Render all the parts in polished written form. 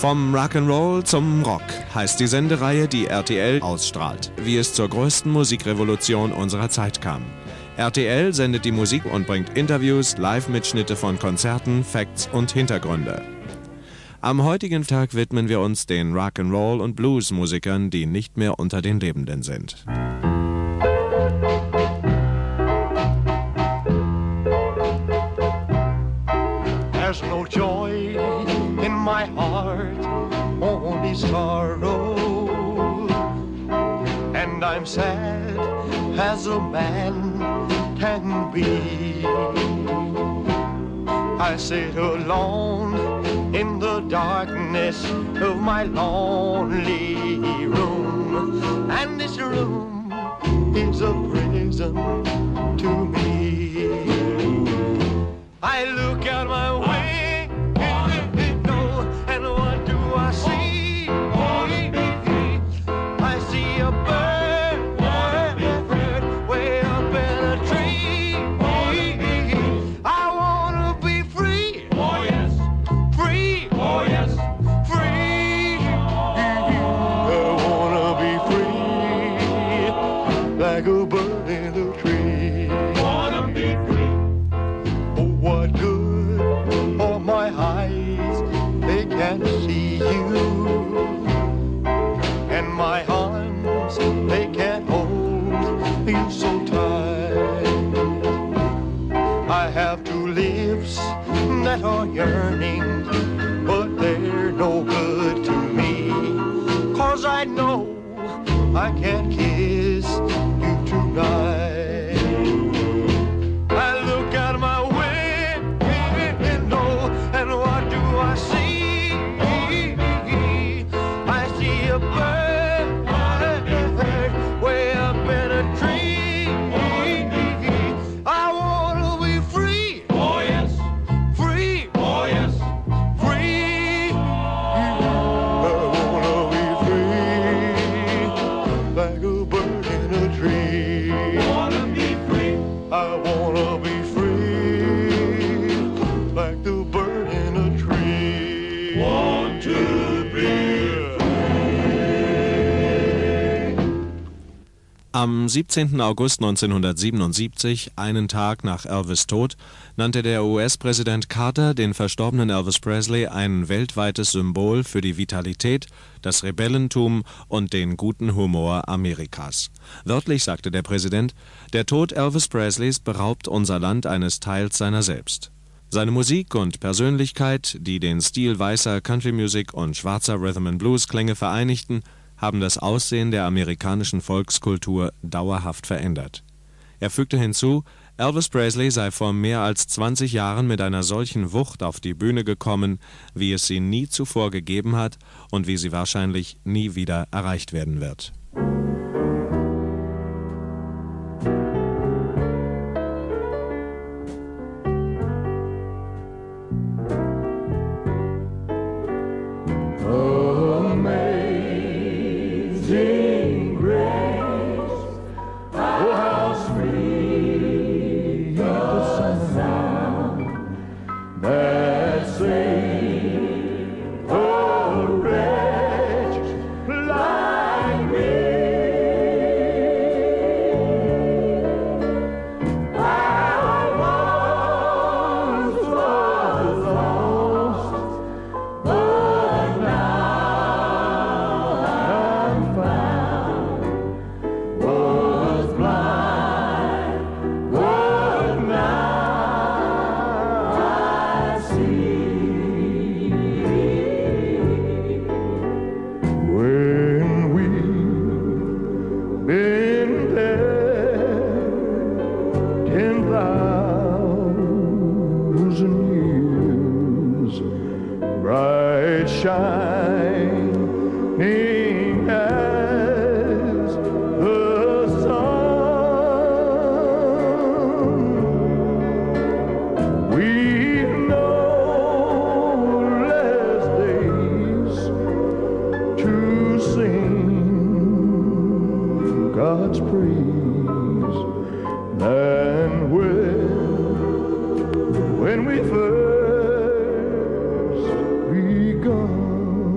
Vom Rock'n'Roll zum Rock heißt die Sendereihe, die RTL ausstrahlt, wie es zur größten Musikrevolution unserer Zeit kam. RTL sendet die Musik und bringt Interviews, Live-Mitschnitte von Konzerten, Facts und Hintergründe. Am heutigen Tag widmen wir uns den Rock'n'Roll- und Blues-Musikern, die nicht mehr unter den Lebenden sind. There's no joy in my heart, only sorrow, and I'm sad as a man can be. I sit alone in the darkness of my lonely room, and this room is a prison to me. I look out my window, and what do I see? I see a bird way up in a tree. I wanna be free. Oh yes, free. Oh yes, free. I wanna be free, like a bird in a tree. Wanna be free. Oh, what good are my eyes? They can't see you, and my arms, they can't hold you so tight. I have two lips that are yearning, but they're no good to me, 'cause I know I can't kiss you tonight. I look out my window, and what do I see? I see a bird way up in a tree. I wanna be free. Oh yes, free. Oh yes, free. I wanna be free, like a bird in a tree. Wanna be free. I wanna be free, like the bird in a tree. Want to be. Am 17. August 1977, einen Tag nach Elvis' Tod, nannte der US-Präsident Carter den verstorbenen Elvis Presley ein weltweites Symbol für die Vitalität, das Rebellentum und den guten Humor Amerikas. Wörtlich sagte der Präsident: Der Tod Elvis Presleys beraubt unser Land eines Teils seiner selbst. Seine Musik und Persönlichkeit, die den Stil weißer Country-Musik und schwarzer Rhythm-and-Blues-Klänge vereinigten, haben das Aussehen der amerikanischen Volkskultur dauerhaft verändert. Er fügte hinzu, Elvis Presley sei vor mehr als 20 Jahren mit einer solchen Wucht auf die Bühne gekommen, wie es sie nie zuvor gegeben hat und wie sie wahrscheinlich nie wieder erreicht werden wird. Amazing grace, oh how sweet the sound that saved a wretch like me. I once was lost, but now was blind, but now I see. When we've been there 10,000 years, bright shining as the sun, we've no less days to sing God's praise than when we first begun.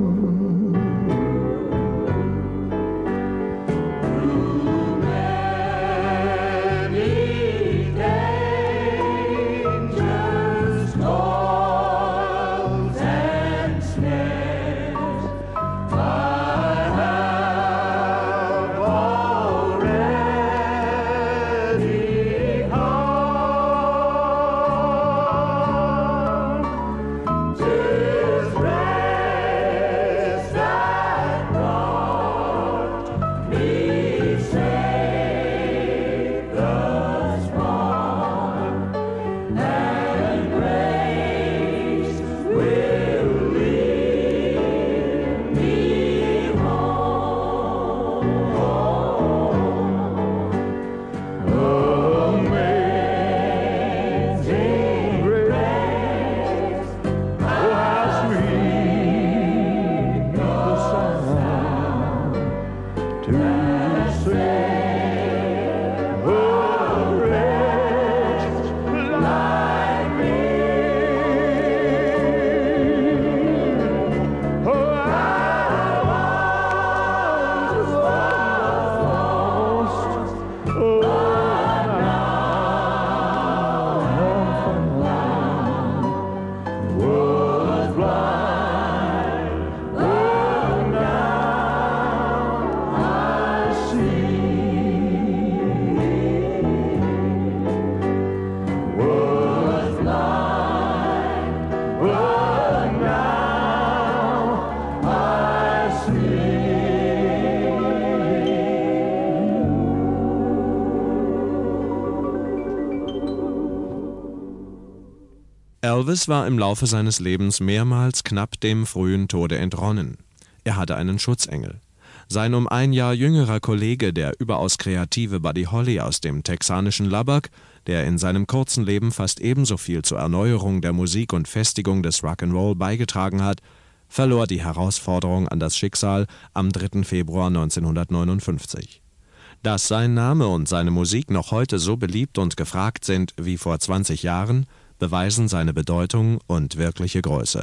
Elvis war im Laufe seines Lebens mehrmals knapp dem frühen Tode entronnen. Er hatte einen Schutzengel. Sein um ein Jahr jüngerer Kollege, der überaus kreative Buddy Holly aus dem texanischen Lubbock, der in seinem kurzen Leben fast ebenso viel zur Erneuerung der Musik und Festigung des Rock'n'Roll beigetragen hat, verlor die Herausforderung an das Schicksal am 3. Februar 1959. Dass sein Name und seine Musik noch heute so beliebt und gefragt sind wie vor 20 Jahren, beweisen seine Bedeutung und wirkliche Größe.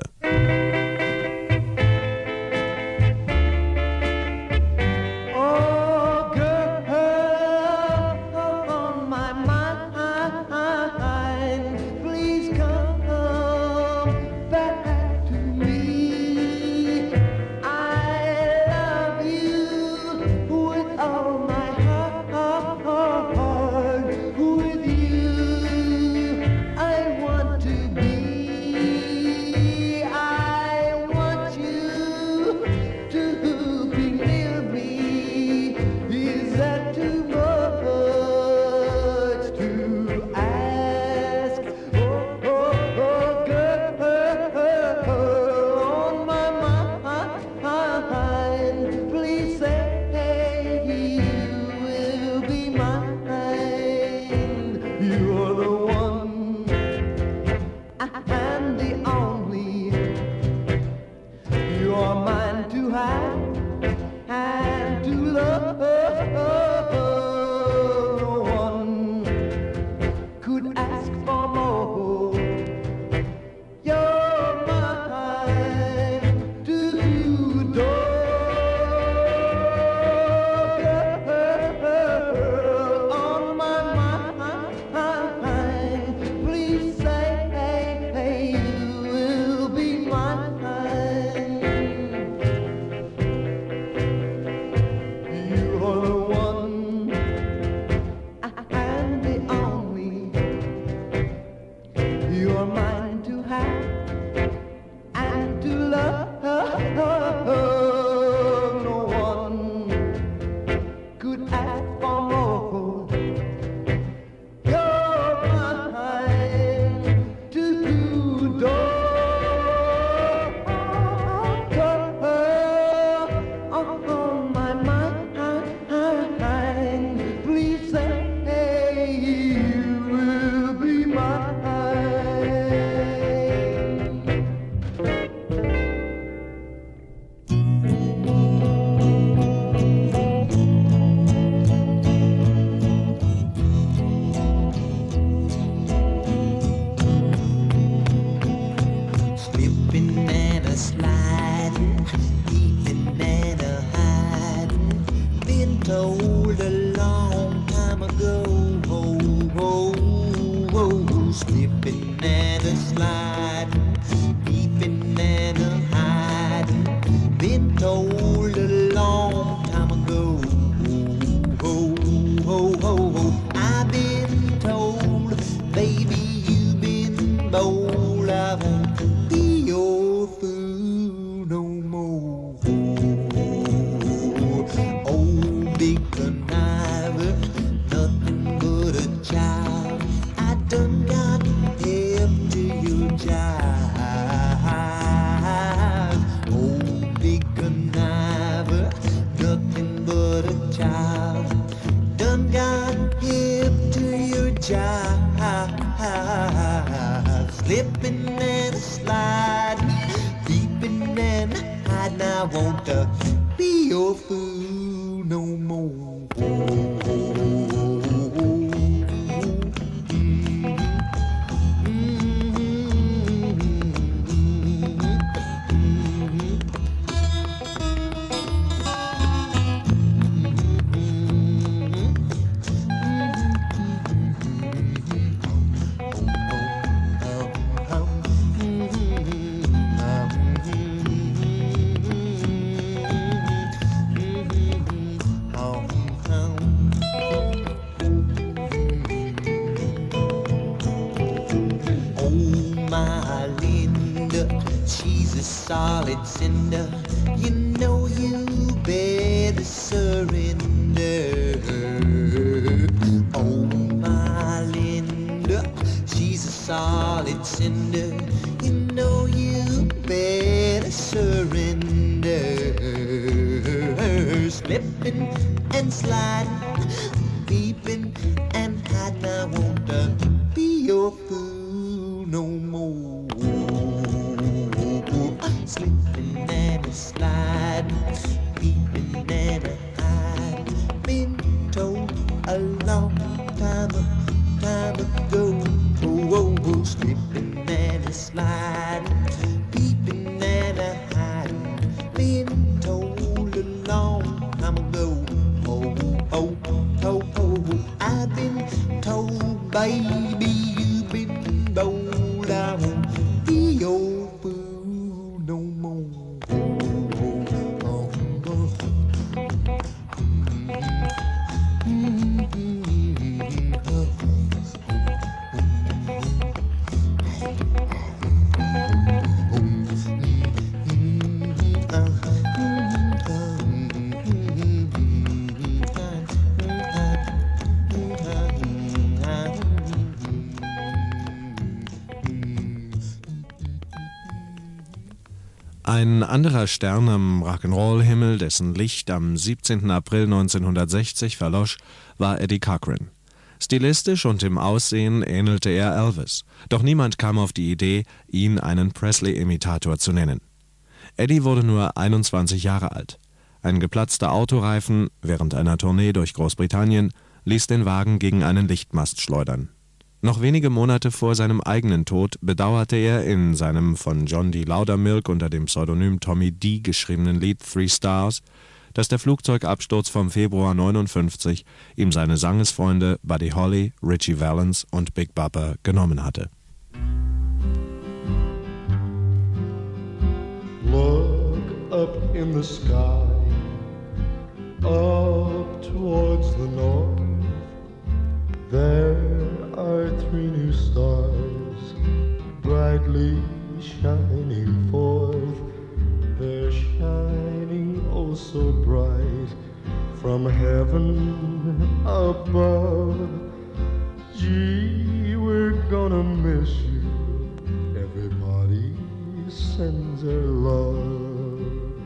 Slipping and sliding, deeping and hiding. I want to be your fool no more. Solid cinder, you know you better surrender. Oh, my Linda, she's he's a solid cinder. You know you better surrender. Slipping and sliding, peeping and hiding. I won't be your fool no more. Slipping and sliding, peeping and hiding. Been told a long time ago. Oh, slipping and sliding, peeping and hiding. Been told a long time ago. I've been told, baby, you've been bold. I won't be your fool no more. Ein anderer Stern am Rock'n'Roll-Himmel, dessen Licht am 17. April 1960 verlosch, war Eddie Cochran. Stilistisch und im Aussehen ähnelte er Elvis, doch niemand kam auf die Idee, ihn einen Presley-Imitator zu nennen. Eddie wurde nur 21 Jahre alt. Ein geplatzter Autoreifen während einer Tournee durch Großbritannien ließ den Wagen gegen einen Lichtmast schleudern. Noch wenige Monate vor seinem eigenen Tod bedauerte er in seinem von John D. Loudermilk unter dem Pseudonym Tommy D. geschriebenen Lied Three Stars, dass der Flugzeugabsturz vom Februar 59 ihm seine Sangesfreunde Buddy Holly, Ritchie Valens und Big Bopper genommen hatte. Look up in the sky, up towards the north. There are three new stars, brightly shining forth. They're shining oh so bright from heaven above. Gee, we're gonna miss you. Everybody sends their love.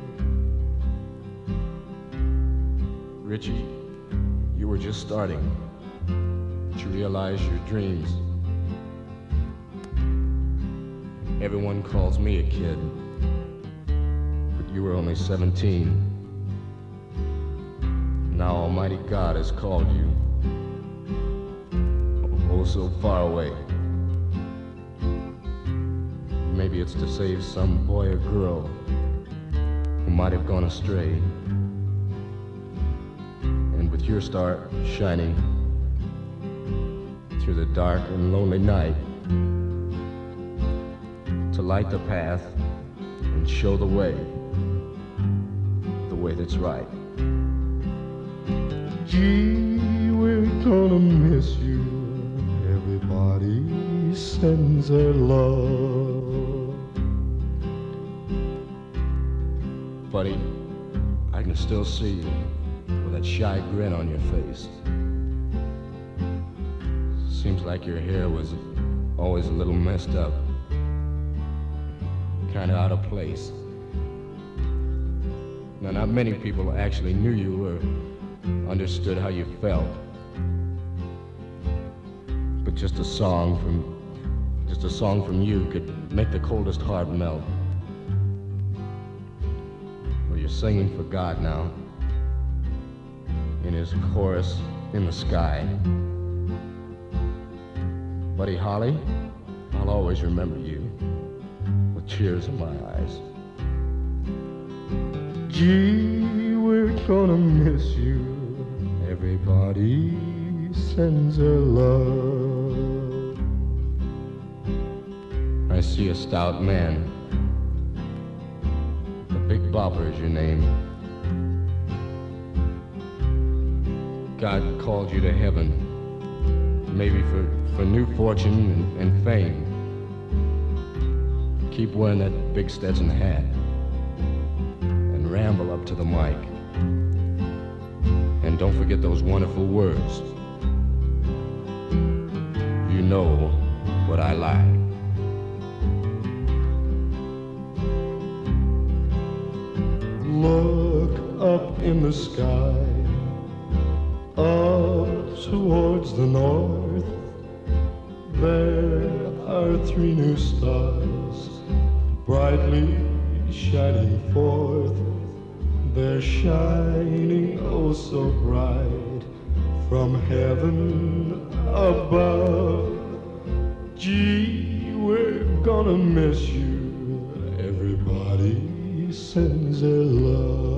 Richie, you were just starting. Did you realize your dreams? Everyone calls me a kid, but you were only 17. Now Almighty God has called you, oh so far away. Maybe it's to save some boy or girl who might have gone astray. And with your star shining through the dark and lonely night, to light the path and show the way that's right. Gee, we're gonna miss you. Everybody sends their love. Buddy, I can still see you with that shy grin on your face. Seems like your hair was always a little messed up, kind of out of place. Now, not many people actually knew you or understood how you felt. But just a song from you could make the coldest heart melt. Well, you're singing for God now, in his chorus in the sky. Buddy Holly, I'll always remember you with tears in my eyes. Gee, we're gonna miss you. Everybody sends their love. I see a stout man. The Big Bopper is your name. God called you to heaven, maybe for new fortune and fame. Keep wearing that big Stetson hat and ramble up to the mic. And don't forget those wonderful words. You know would I lie? Look up in the sky, up towards the north. There are 3 new stars, brightly shining forth. They're shining oh so bright from heaven above. Gee, we're gonna miss you. Everybody sends their love.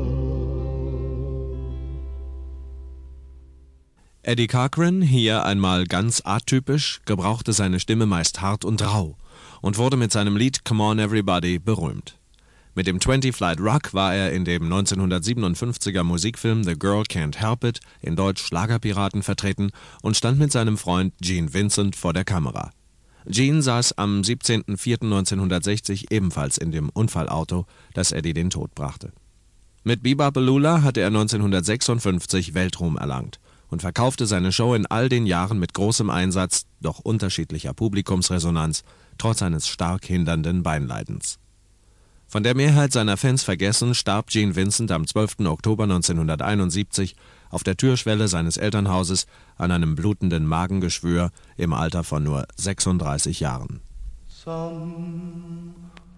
Eddie Cochran, hier einmal ganz atypisch, gebrauchte seine Stimme meist hart und rau und wurde mit seinem Lied Come On Everybody berühmt. Mit dem 20 Flight Rock war er in dem 1957er Musikfilm The Girl Can't Help It, in Deutsch Schlagerpiraten, vertreten und stand mit seinem Freund Gene Vincent vor der Kamera. Gene saß am 17.04.1960 ebenfalls in dem Unfallauto, das Eddie den Tod brachte. Mit Be-Bop-A-Lula hatte er 1956 Weltruhm erlangt und verkaufte seine Show in all den Jahren mit großem Einsatz, doch unterschiedlicher Publikumsresonanz, trotz eines stark hindernden Beinleidens. Von der Mehrheit seiner Fans vergessen, starb Gene Vincent am 12. Oktober 1971 auf der Türschwelle seines Elternhauses an einem blutenden Magengeschwür im Alter von nur 36 Jahren. Somewhere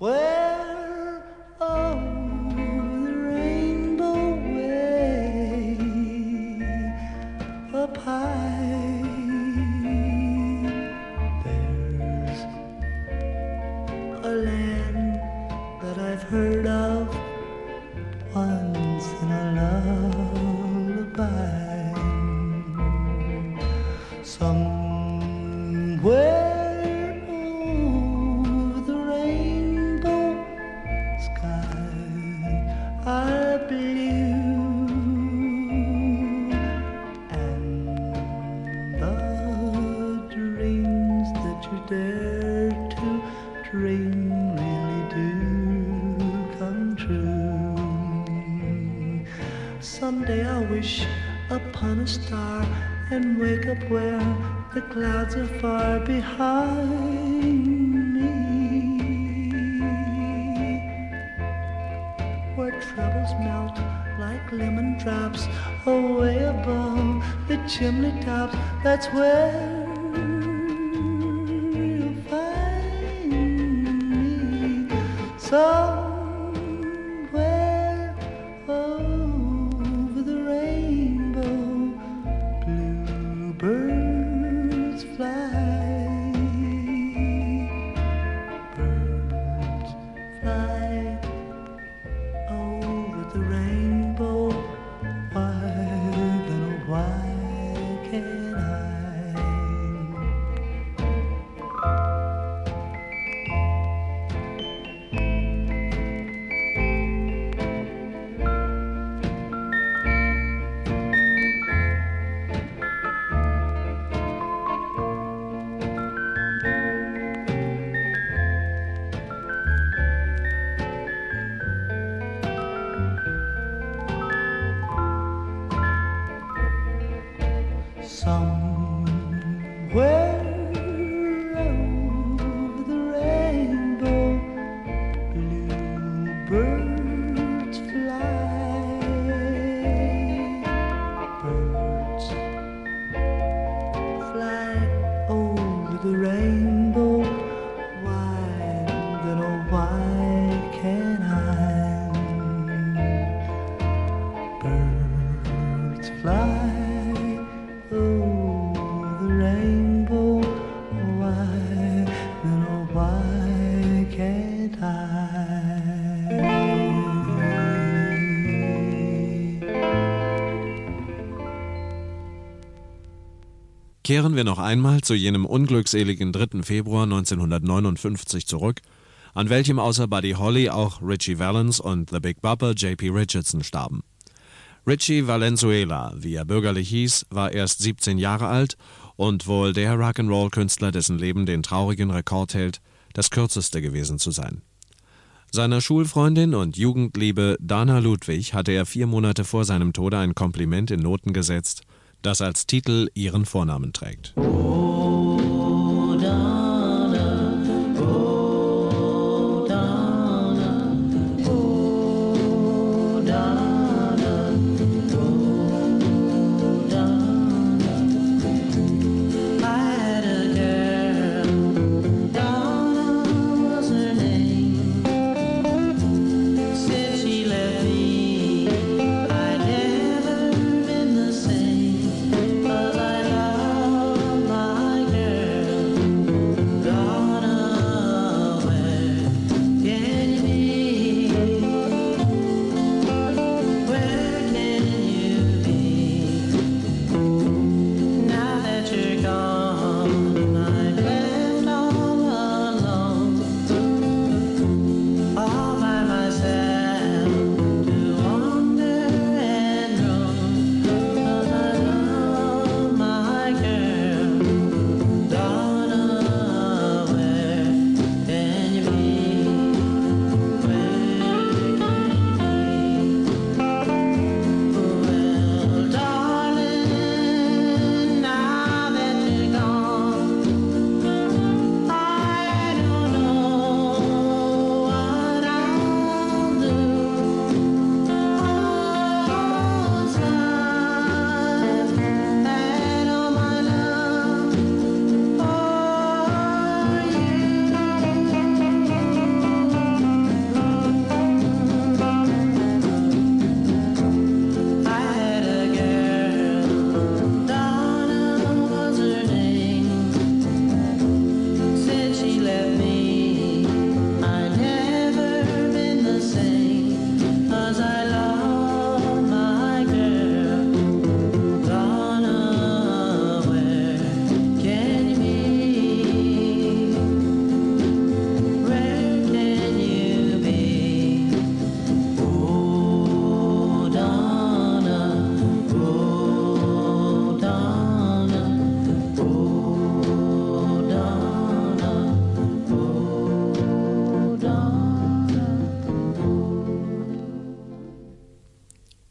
over the rainbow way up high, there's a land that I've heard of once in a lullaby. Somewhere over the rainbow sky are blue, and the dreams that you dare to dream really do come true. Someday I'll wish upon a star and wake up where the clouds are far behind me, where troubles melt like lemon drops away above the chimney tops. That's where you'll find me. Somewhere over the rainbow, bluebirds fly. Birds fly over the rainbow. Why then, oh, why can't I? Somewhere over the rainbow, bluebirds fly. Birds fly over the rainbow. Why then, oh, why can't I? Birds fly over the rainbow. Why then, oh, why can't I? Kehren wir noch einmal zu jenem unglückseligen 3. Februar 1959 zurück, an welchem außer Buddy Holly auch Ritchie Valens und The Big Bopper J.P. Richardson starben. Ritchie Valenzuela, wie er bürgerlich hieß, war erst 17 Jahre alt und wohl der Rock'n'Roll-Künstler, dessen Leben den traurigen Rekord hält, das kürzeste gewesen zu sein. Seiner Schulfreundin und Jugendliebe Dana Ludwig hatte er 4 Monate vor seinem Tode ein Kompliment in Noten gesetzt, das als Titel ihren Vornamen trägt. Oh, Dana.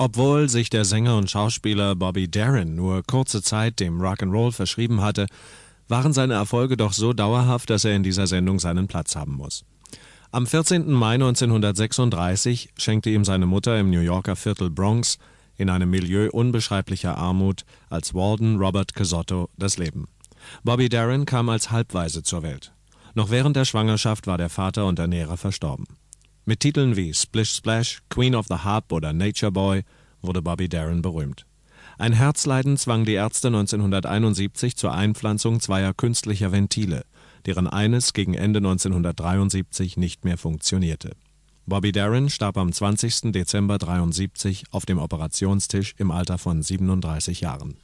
Obwohl sich der Sänger und Schauspieler Bobby Darin nur kurze Zeit dem Rock'n'Roll verschrieben hatte, waren seine Erfolge doch so dauerhaft, dass er in dieser Sendung seinen Platz haben muss. Am 14. Mai 1936 schenkte ihm seine Mutter im New Yorker Viertel Bronx in einem Milieu unbeschreiblicher Armut als Walden Robert Casotto das Leben. Bobby Darin kam als Halbwaise zur Welt. Noch während der Schwangerschaft war der Vater und Ernährer verstorben. Mit Titeln wie Splish Splash, Queen of the Harp oder Nature Boy wurde Bobby Darin berühmt. Ein Herzleiden zwang die Ärzte 1971 zur Einpflanzung zweier künstlicher Ventile, deren eines gegen Ende 1973 nicht mehr funktionierte. Bobby Darin starb am 20. Dezember 1973 auf dem Operationstisch im Alter von 37 Jahren.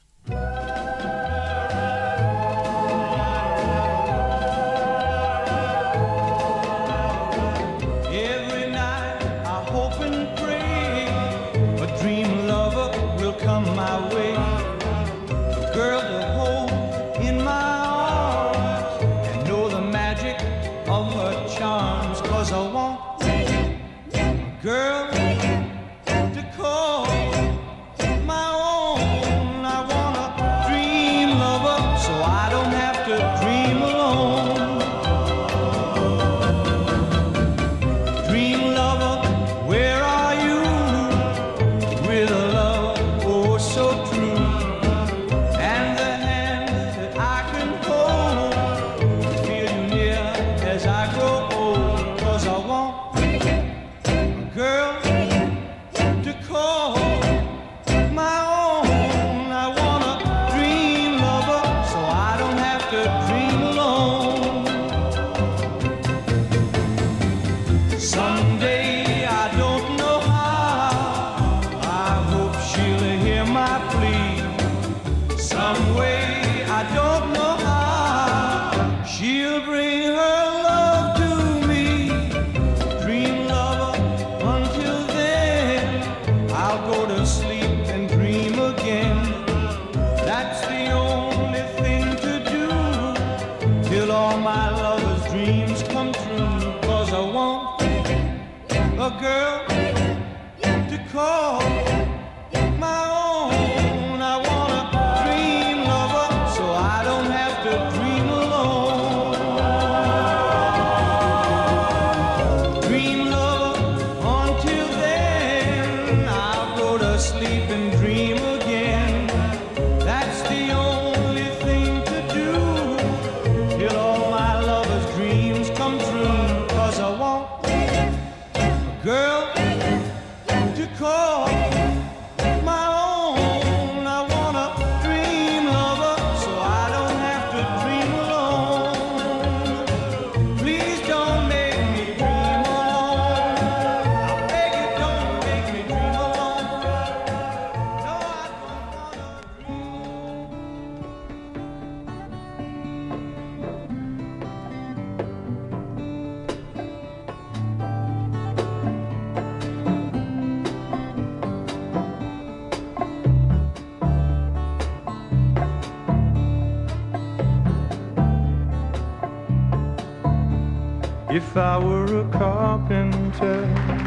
If I were a carpenter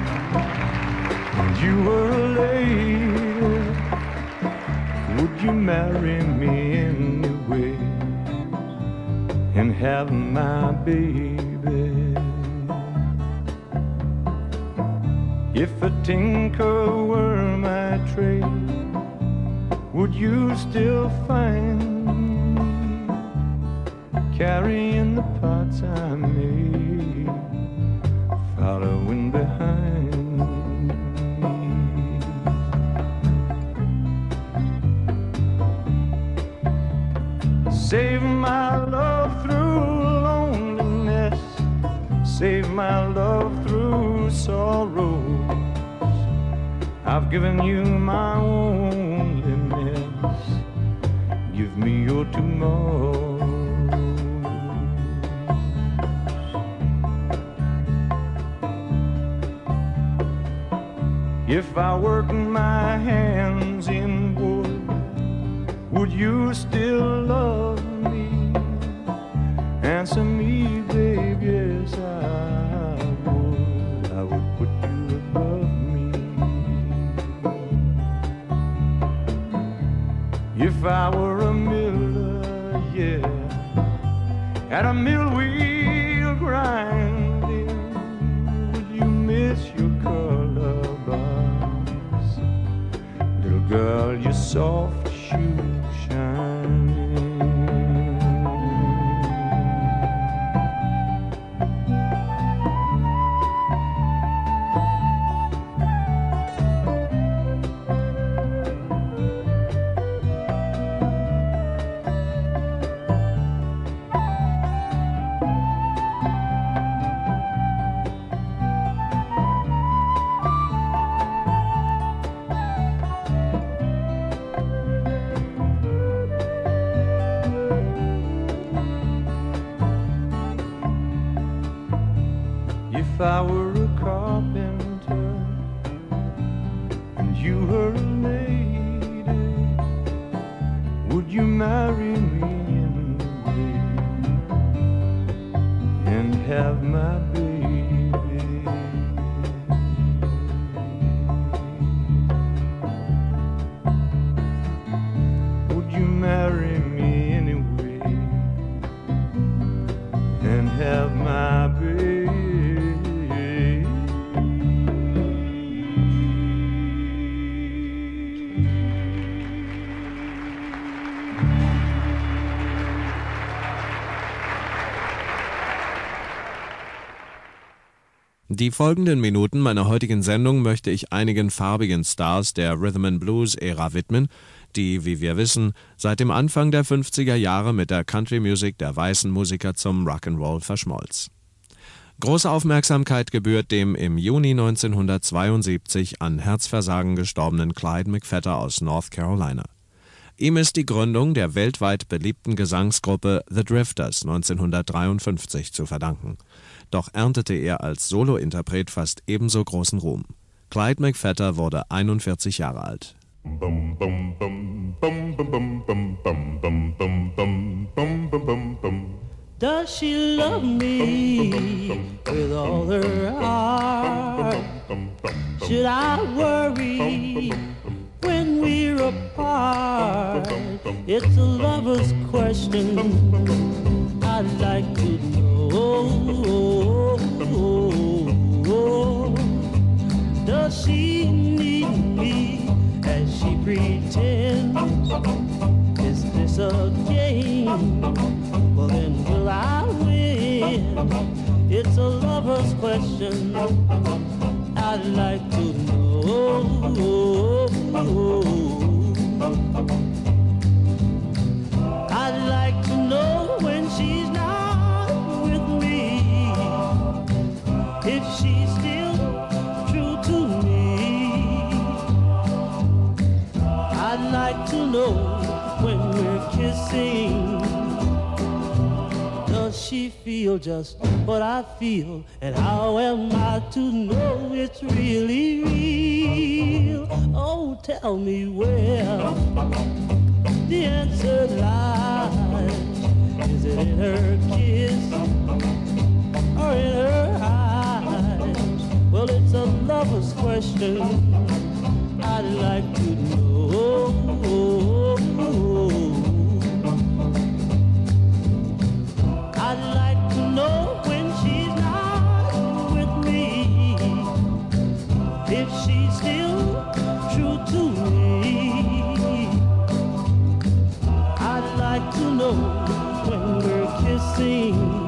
and you were a lady, would you marry me anyway and have my baby? If a tinker were my trade, would you still find me carrying the pots I made, following behind me? Save my love through loneliness, save my love through sorrow. I've given you my loneliness, give me your tomorrow. If I worked my hands in wood, would you still love me? Answer me, babe, yes I would. I would put you above me. If I were a miller, yeah, at a mill wheel grinding, would you miss your color box? Little girl, your soft shoe shining. If I were a carpenter and you were a lady, would you marry me anyway and have my baby? Would you marry me anyway and have my baby? Die folgenden Minuten meiner heutigen Sendung möchte ich einigen farbigen Stars der Rhythm-and-Blues-Ära widmen, die, wie wir wissen, seit dem Anfang der 50er Jahre mit der Country-Music der weißen Musiker zum Rock'n'Roll verschmolz. Große Aufmerksamkeit gebührt dem im Juni 1972 an Herzversagen gestorbenen Clyde McPhatter aus North Carolina. Ihm ist die Gründung der weltweit beliebten Gesangsgruppe The Drifters 1953 zu verdanken. Doch erntete er als Solointerpret fast ebenso großen Ruhm. Clyde McPhatter wurde 41 Jahre alt. Does she love me with all her heart? Should I worry when we're apart? It's a lover's question I'd like to know. Does she need me as she pretends? Is this a game? Well then will I win? It's a lover's question I'd like to know. I'd like to know when she's not with me, if she's still true to me. I'd like to know when we're kissing, does she feel just what I feel? And how am I to know it's really real? Oh, tell me where the answer lies. Is it in her kiss or in her eyes? Well, it's a lover's question I'd like to know. I'd like to know when she's not with me, if she's still true to me. I'd like to know when we're kissing,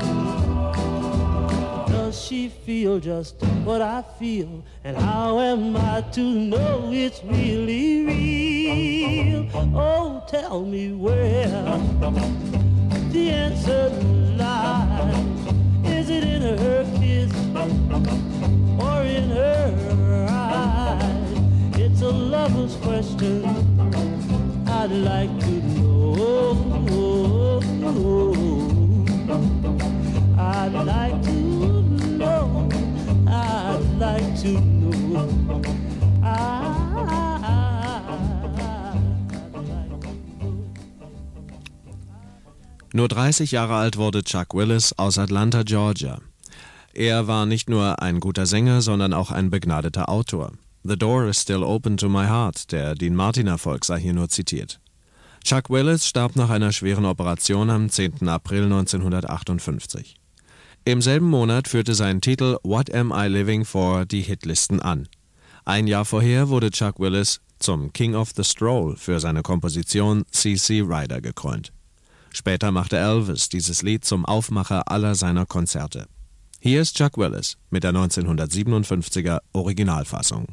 does she feel just what I feel? And how am I to know it's really real? Oh, tell me where the answer lies. Is it in her kiss or in her eyes? It's a lover's question I'd like to know. I'd like to know. I'd like to know. Nur 30 Jahre alt wurde Chuck Willis aus Atlanta, Georgia. Er war nicht nur ein guter Sänger, sondern auch ein begnadeter Autor. The door is still open to my heart, der Dean Martin-Erfolg sei hier nur zitiert. Chuck Willis starb nach einer schweren Operation am 10. April 1958. Im selben Monat führte sein Titel What Am I Living For die Hitlisten an. Ein Jahr vorher wurde Chuck Willis zum King of the Stroll für seine Komposition CC Rider gekrönt. Später machte Elvis dieses Lied zum Aufmacher aller seiner Konzerte. Hier ist Chuck Willis mit der 1957er Originalfassung.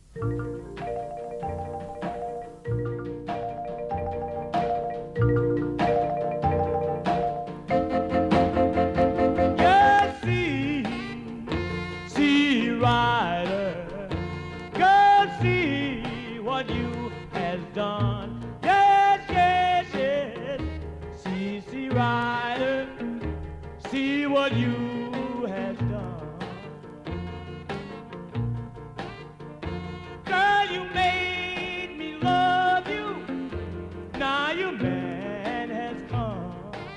What you have done, girl, you made me love you. Now your man has come.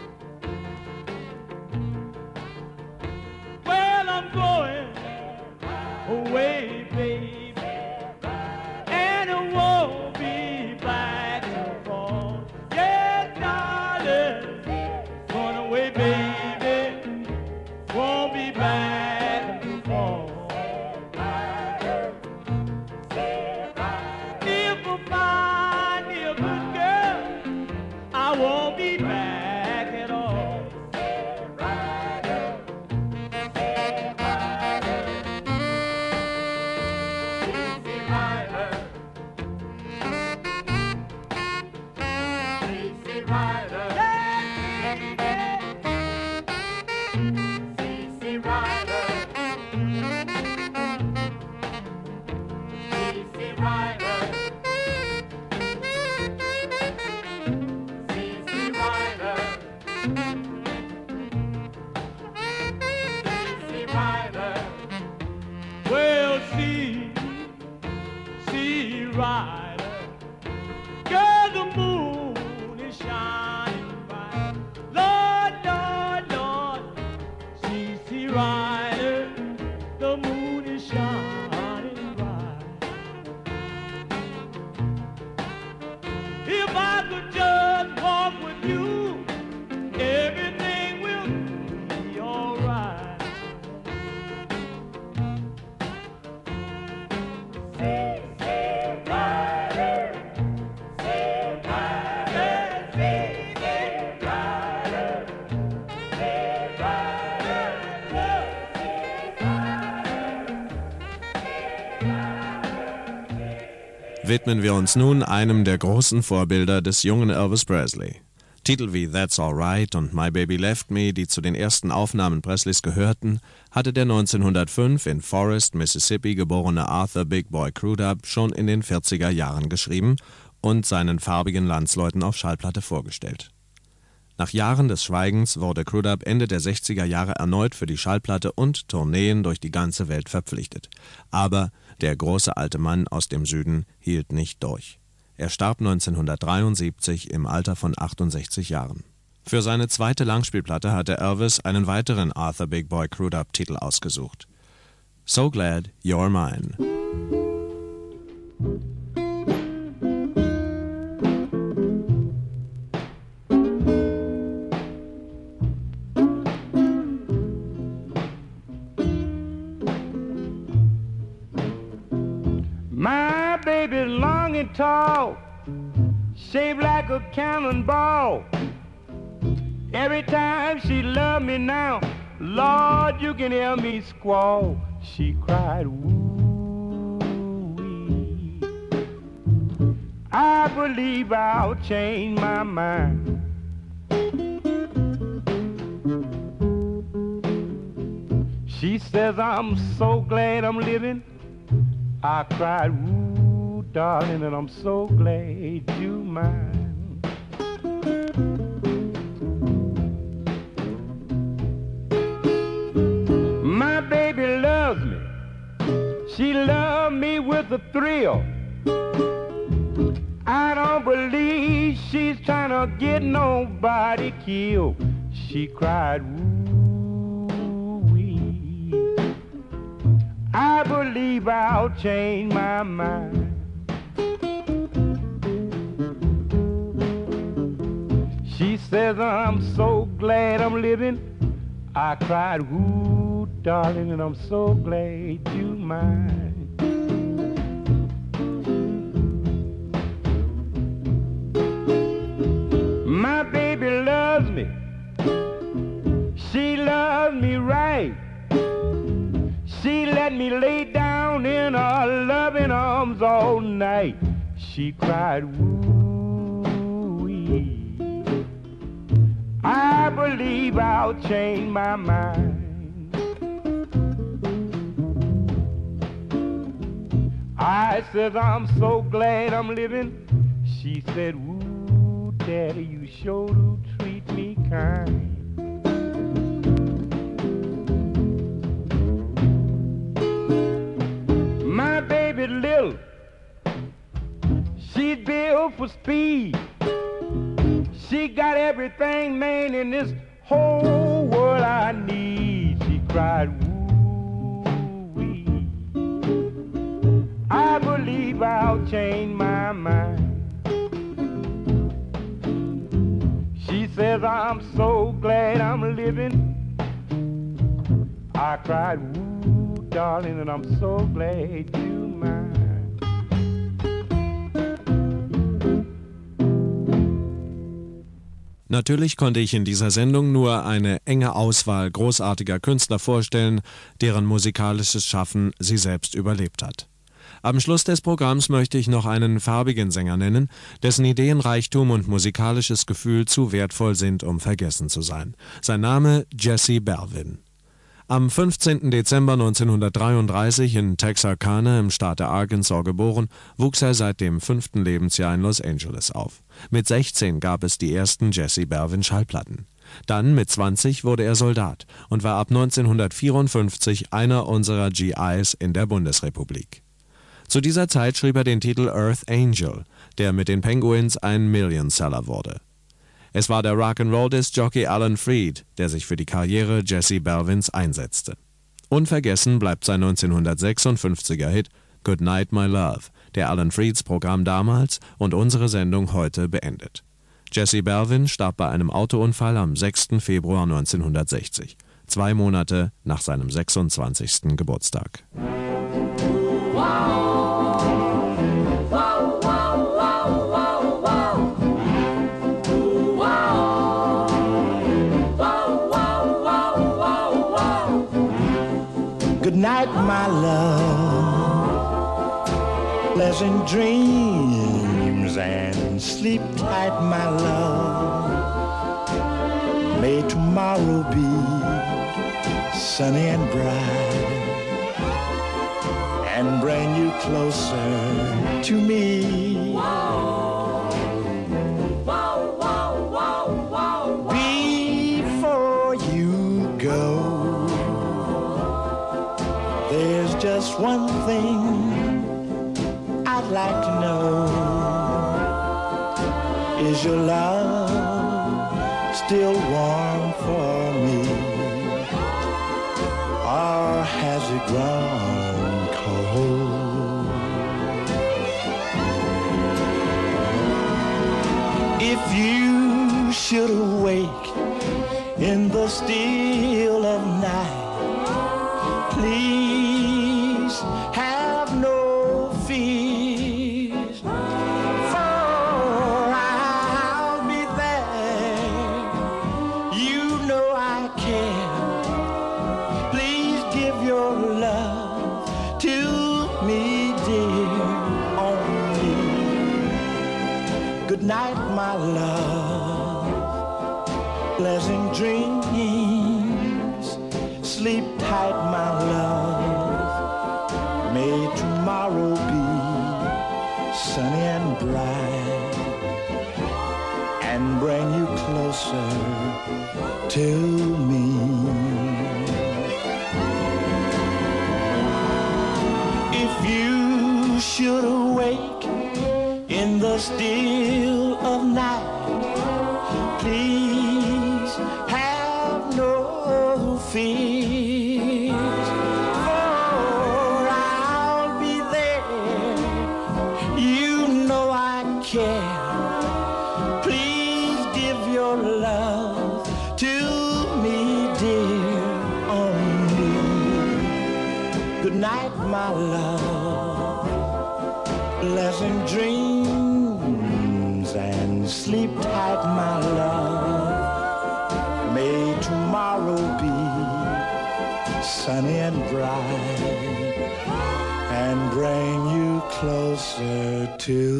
Well, I'm going away, baby, and I won't be back no more. Yes, darling, going away, baby. Won't be back no more. If I find me a good girl, I won't be back at all. Well, see, Rider, girl, the moon is shining bright. Lord, Lord, Lord, see, Rider, the moon is shining bright. If I could just walk with you, everything will be all right. Widmen wir uns nun einem der großen Vorbilder des jungen Elvis Presley. Titel wie That's Alright und My Baby Left Me, die zu den ersten Aufnahmen Presleys gehörten, hatte der 1905 in Forest, Mississippi geborene Arthur Big Boy Crudup schon in den 40er Jahren geschrieben und seinen farbigen Landsleuten auf Schallplatte vorgestellt. Nach Jahren des Schweigens wurde Crudup Ende der 60er Jahre erneut für die Schallplatte und Tourneen durch die ganze Welt verpflichtet. Aber der große alte Mann aus dem Süden hielt nicht durch. Er starb 1973 im Alter von 68 Jahren. Für seine zweite Langspielplatte hatte Elvis einen weiteren Arthur Big Boy Crudup-Titel ausgesucht. So Glad You're Mine. My baby's long and tall, shaped like a cannonball. Every time she loved me now, Lord, you can hear me squall. She cried, woo-wee. I believe I'll change my mind. She says, I'm so glad I'm living. I cried, woo, darling, and I'm so glad you mine. My baby loves me. She loves me with a thrill. I don't believe she's trying to get nobody killed. She cried, woo-wee. I believe I'll change my mind. She says, I'm so glad I'm living. I cried, ooh, darling, and I'm so glad you're mine. My baby loves me. She loves me right. She let me lay down in her loving arms all night. She cried, woo-wee. I believe I'll change my mind. I said, I'm so glad I'm living. She said, woo, Daddy, you sure do treat me kind. My baby little, she's built for speed. She got everything, man, in this whole world I need. She cried, woo-wee. I believe I'll change my mind. She says, I'm so glad I'm living. I cried, woo, darling, and I'm so glad you're mine. Natürlich konnte ich in dieser Sendung nur eine enge Auswahl großartiger Künstler vorstellen, deren musikalisches Schaffen sie selbst überlebt hat. Am Schluss des Programms möchte ich noch einen farbigen Sänger nennen, dessen Ideenreichtum und musikalisches Gefühl zu wertvoll sind, um vergessen zu sein. Sein Name Jesse Belvin. Am 15. Dezember 1933 in Texarkana im Staate Arkansas geboren, wuchs er seit dem 5. Lebensjahr in Los Angeles auf. Mit 16 gab es die ersten Jesse Belvin Schallplatten. Dann mit 20 wurde er Soldat und war ab 1954 einer unserer GIs in der Bundesrepublik. Zu dieser Zeit schrieb er den Titel Earth Angel, der mit den Penguins ein Million-Seller wurde. Es war der Rock'n'Roll-Disc-Jockey Alan Freed, der sich für die Karriere Jesse Belvins einsetzte. Unvergessen bleibt sein 1956er Hit Good Night My Love, der Alan Freeds Programm damals und unsere Sendung heute beendet. Jesse Belvin starb bei einem Autounfall am 6. Februar 1960, 2 Monate nach seinem 26. Geburtstag. Good night, my love. Pleasant dreams and sleep tight, my love. May tomorrow be sunny and bright and bring you closer to me. Before you go, there's just one thing I'd like to know. Is your love still warm for me? Or has it grown cold? If you should awake in the still of night, please have no fears, for I'll be there. You know I care. Please give your love to me, dear, only. Good night, my love. Pleasant dreams. Sleep tight, my love. May tomorrow be sunny and bright and bring you closer to me. If you should awake in the still of night, please have no fears, for I'll be there. You know I care. Please give your Good night, my love. Pleasant dreams and sleep tight, my love. May tomorrow be sunny and bright and bring you closer to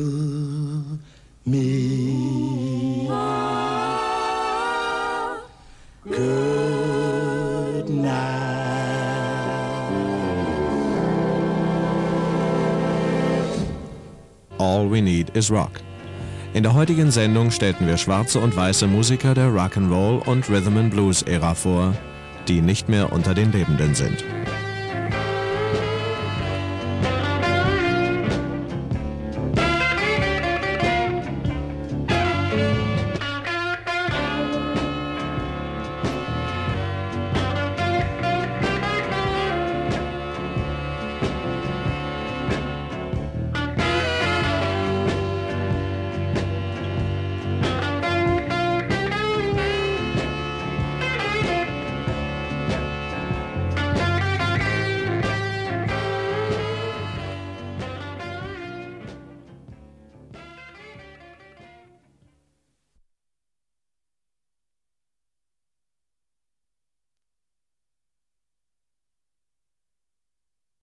me. Good night. All We Need Is Rock. In der heutigen Sendung stellten wir schwarze und weiße Musiker der Rock'n'Roll und Rhythm and Blues Ära vor, die nicht mehr unter den Lebenden sind.